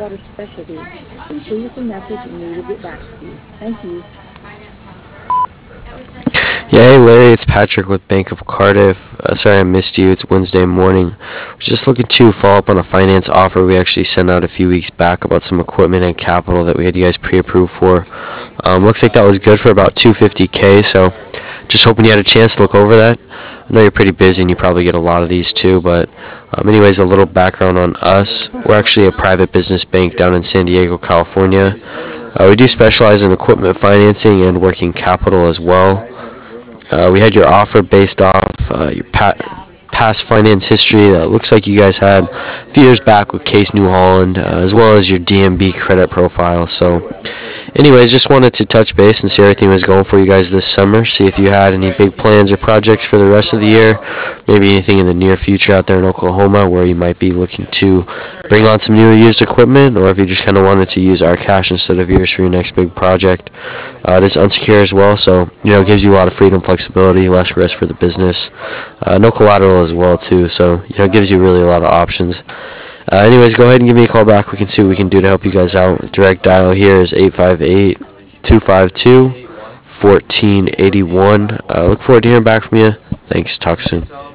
about a specialty, please leave us a message and we will get back to you. Thank you. Yeah, hey Larry, it's Patrick with Bank of Cardiff. Sorry I missed you. It's Wednesday morning. Was just looking to follow up on a finance offer we actually sent out a few weeks back about some equipment and capital that we had you guys pre-approved for. Looks like that was good for about 250K. So just hoping you had a chance to look over that. I know you're pretty busy and you probably get a lot of these too, but anyways, a little background on us. We're actually a private business bank down in San Diego, California. We do specialize in equipment financing and working capital as well. We had your offer based off your past finance history that looks like you guys had a few years back with Case New Holland, as well as your DMB credit profile. So anyways, just wanted to touch base and see how everything was going for you guys this summer. See if you had any big plans or projects for the rest of the year. Maybe anything in the near future out there in Oklahoma where you might be looking to bring on some new or used equipment, or if you just kind of wanted to use our cash instead of yours for your next big project. It is unsecured as well, so it gives you a lot of freedom, flexibility, less risk for the business. No collateral as well too, so it gives you really a lot of options. Anyways, go ahead and give me a call back. We can see what we can do to help you guys out. Direct dial here is 858-252-1481. Look forward to hearing back from you. Thanks. Talk soon.